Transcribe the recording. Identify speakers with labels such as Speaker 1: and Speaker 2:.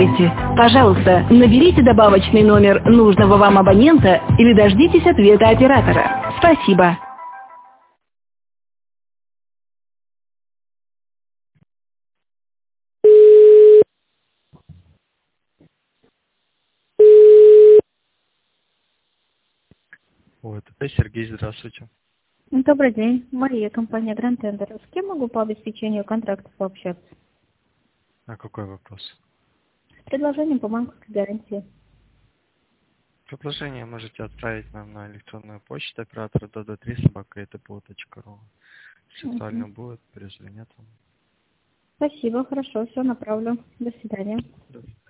Speaker 1: подумайте. Пожалуйста, наберите добавочный номер нужного вам абонента или дождитесь ответа оператора. Спасибо.
Speaker 2: Вот, это Сергей, здравствуйте.
Speaker 3: Добрый день. Мария, компания Grand Tender. С кем могу по обеспечению контракта пообщаться?
Speaker 2: А какой вопрос?
Speaker 3: С предложением по банковской гарантии.
Speaker 2: Предложение можете отправить нам на электронную почту оператора dodo3@etpo.ru. Если актуально будет, перезвонят вам.
Speaker 3: Спасибо, хорошо, все направлю. До свидания.
Speaker 2: До свидания.